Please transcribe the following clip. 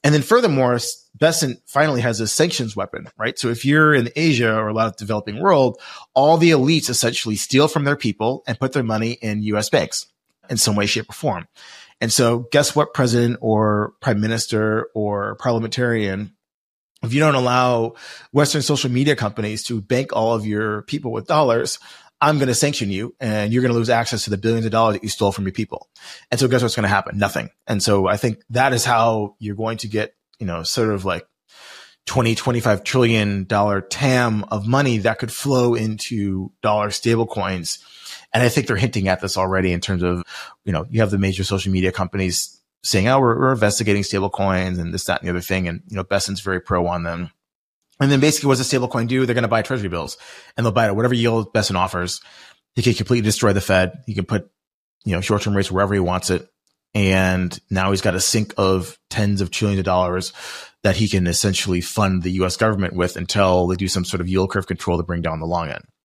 And then furthermore, Bessent finally has a sanctions weapon, right? So if you're in Asia or a lot of developing world, all the elites essentially steal from their people and put their money in US banks in some way, shape, or form. And so guess what, president or prime minister or parliamentarian, if you don't allow Western social media companies to bank all of your people with dollars, I'm going to sanction you and you're going to lose access to the billions of dollars that you stole from your people. And so guess what's going to happen? Nothing. And so I think that is how you're going to get, sort of like $25 trillion TAM of money that could flow into dollar stable coins. And I think they're hinting at this already in terms of, you have the major social media companies saying, oh, we're investigating stable coins and this, that, and the other thing. And, Bessent's very pro on them. And then basically what does a stablecoin do? They're going to buy treasury bills and they'll buy it at whatever yield Bessent offers. He can completely destroy the Fed. He can put, short-term rates wherever he wants it. And now he's got a sink of tens of trillions of dollars that he can essentially fund the US government with until they do some sort of yield curve control to bring down the long end.